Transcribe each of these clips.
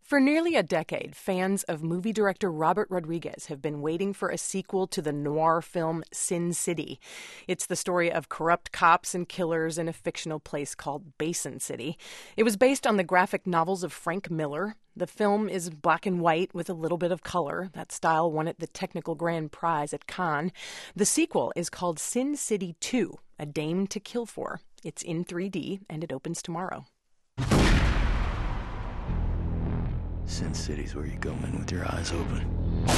For nearly a decade, fans of movie director Robert Rodriguez have been waiting for a sequel to the noir film Sin City. It's the story of corrupt cops and killers in a fictional place called Basin City. It was based on the graphic novels of Frank Miller. The film is black and white with a little bit of color. That style won it the Technical Grand Prize at Cannes. The sequel is called Sin City 2, A Dame to Kill For. It's in 3D and it opens tomorrow. Sin City's where you go in with your eyes open.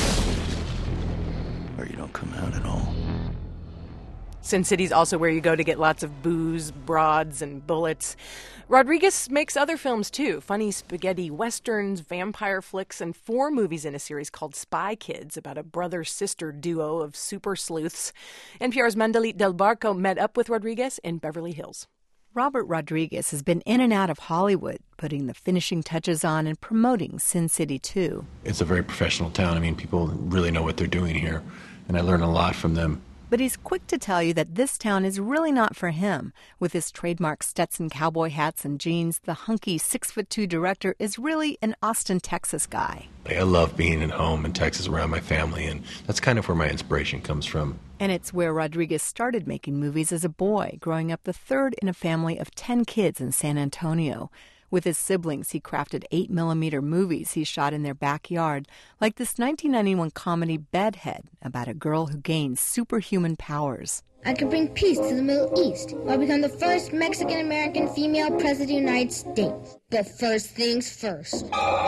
Or you don't come out at all. Sin City's also where you go to get lots of booze, broads, and bullets. Rodriguez makes other films, too. Funny spaghetti westerns, vampire flicks, and 4 movies in a series called Spy Kids about a brother-sister duo of super sleuths. NPR's Mandalit Del Barco met up with Rodriguez in Beverly Hills. Robert Rodriguez has been in and out of Hollywood, putting the finishing touches on and promoting Sin City 2. It's a very professional town. I mean, people really know what they're doing here, and I learn a lot from them. But he's quick to tell you that this town is really not for him. With his trademark Stetson cowboy hats and jeans, the hunky 6'2" director is really an Austin, Texas guy. I love being at home in Texas around my family, and that's kind of where my inspiration comes from. And it's where Rodriguez started making movies as a boy, growing up the third in a family of 10 kids in San Antonio. With his siblings, he crafted 8mm movies he shot in their backyard, like this 1991 comedy Bedhead, about a girl who gains superhuman powers. I could bring peace to the Middle East. I'll become the first Mexican-American female president of the United States. But first things first.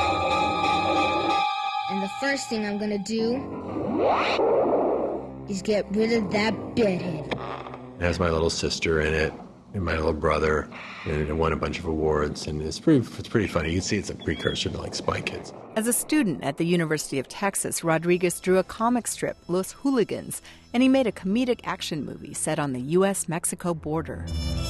And the first thing I'm gonna do is get rid of that bedhead. It has my little sister in it, and my little brother, and it won a bunch of awards, and it's pretty funny. You can see it's a precursor to like Spy Kids. As a student at the University of Texas, Rodriguez drew a comic strip, Los Hooligans, and he made a comedic action movie set on the U.S.-Mexico border.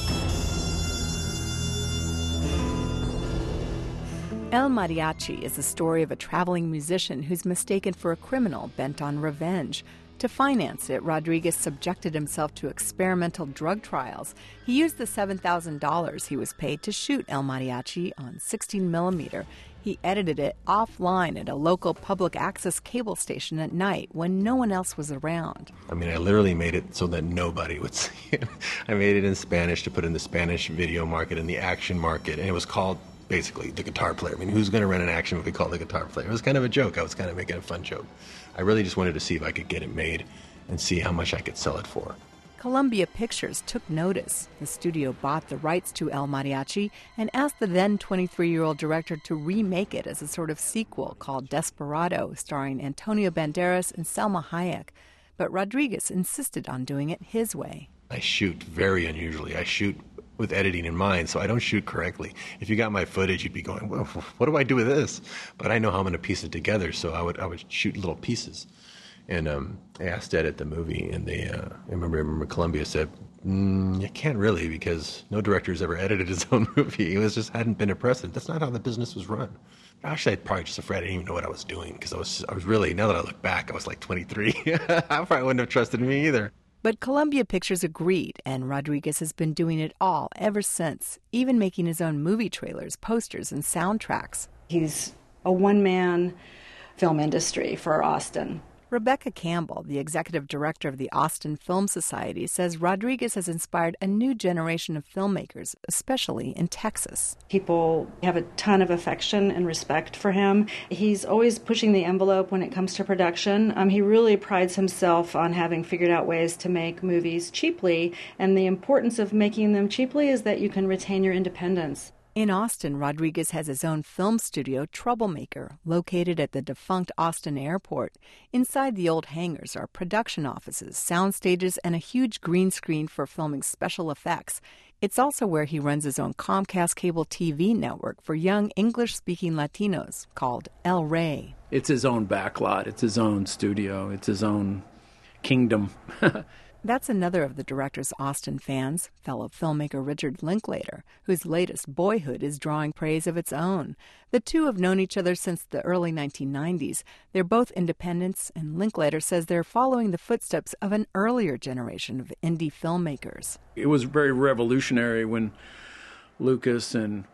El Mariachi is the story of a traveling musician who's mistaken for a criminal bent on revenge. To finance it, Rodriguez subjected himself to experimental drug trials. He used the $7,000 he was paid to shoot El Mariachi on 16mm. He edited it offline at a local public access cable station at night when no one else was around. I mean, I literally made it so that nobody would see it. I made it in Spanish to put in the Spanish video market and the action market, and it was called basically The Guitar Player. I mean, who's going to rent an action movie called The Guitar Player? It was kind of a joke. I was kind of making a fun joke. I really just wanted to see if I could get it made and see how much I could sell it for. Columbia Pictures took notice. The studio bought the rights to El Mariachi and asked the then 23-year-old director to remake it as a sort of sequel called Desperado, starring Antonio Banderas and Salma Hayek. But Rodriguez insisted on doing it his way. I shoot very unusually. I shoot with editing in mind, so I don't shoot correctly. If you got my footage, you'd be going, well, what do I do with this? But I know how I'm going to piece it together, so I would shoot little pieces. And I asked to edit the movie, and I remember Columbia said, you can't really, because no director's ever edited his own movie. It just hadn't been a precedent. That's not how the business was run. Actually, I'd probably just afraid I didn't even know what I was doing, because I was really, now that I look back, I was like 23. I probably wouldn't have trusted me either. But Columbia Pictures agreed, and Rodriguez has been doing it all ever since, even making his own movie trailers, posters, and soundtracks. He's a one-man film industry for Austin. Rebecca Campbell, the executive director of the Austin Film Society, says Rodriguez has inspired a new generation of filmmakers, especially in Texas. People have a ton of affection and respect for him. He's always pushing the envelope when it comes to production. He really prides himself on having figured out ways to make movies cheaply, and the importance of making them cheaply is that you can retain your independence. In Austin, Rodriguez has his own film studio, Troublemaker, located at the defunct Austin Airport. Inside the old hangars are production offices, sound stages, and a huge green screen for filming special effects. It's also where he runs his own Comcast cable TV network for young English-speaking Latinos called El Rey. It's his own backlot. It's his own studio. It's his own kingdom. That's another of the director's Austin fans, fellow filmmaker Richard Linklater, whose latest Boyhood is drawing praise of its own. The two have known each other since the early 1990s. They're both independents, and Linklater says they're following the footsteps of an earlier generation of indie filmmakers. It was very revolutionary when Lucas and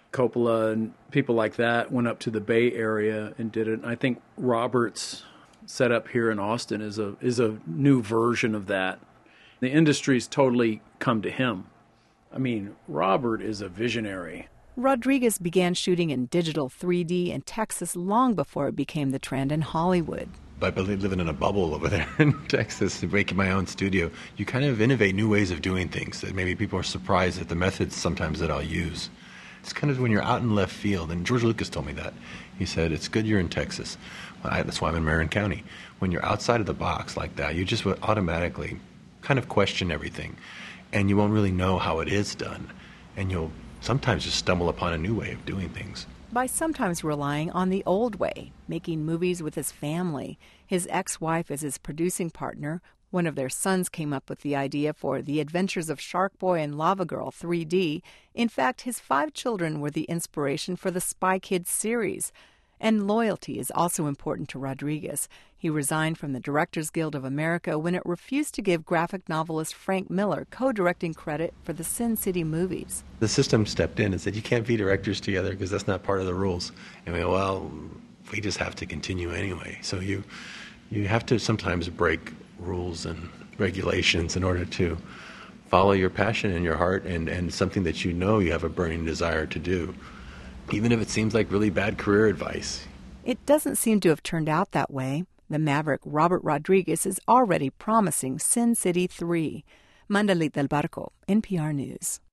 Coppola and people like that went up to the Bay Area and did it. And I think Robert's setup here in Austin is a new version of that. The industry's totally come to him. I mean, Robert is a visionary. Rodriguez began shooting in digital 3D in Texas long before it became the trend in Hollywood. I believe living in a bubble over there in Texas, making my own studio, you kind of innovate new ways of doing things that maybe people are surprised at the methods sometimes that I'll use. It's kind of when you're out in left field, and George Lucas told me that. He said, it's good you're in Texas. That's why I'm in Marin County. When you're outside of the box like that, you just would automatically kind of question everything, and you won't really know how it is done, and you'll sometimes just stumble upon a new way of doing things. By sometimes relying on the old way, making movies with his family. His ex-wife is his producing partner. One of their sons came up with the idea for The Adventures of Shark Boy and Lava Girl 3D. In fact, his 5 children were the inspiration for the Spy Kids series. And loyalty is also important to Rodriguez. He resigned from the Directors Guild of America when it refused to give graphic novelist Frank Miller co-directing credit for the Sin City movies. The system stepped in and said, you can't be directors together because that's not part of the rules. And we went, well, we just have to continue anyway. So you have to sometimes break rules and regulations in order to follow your passion in your heart and something that you know you have a burning desire to do, even if it seems like really bad career advice. It doesn't seem to have turned out that way. The maverick Robert Rodriguez is already promising Sin City 3. Mandalit del Barco, NPR News.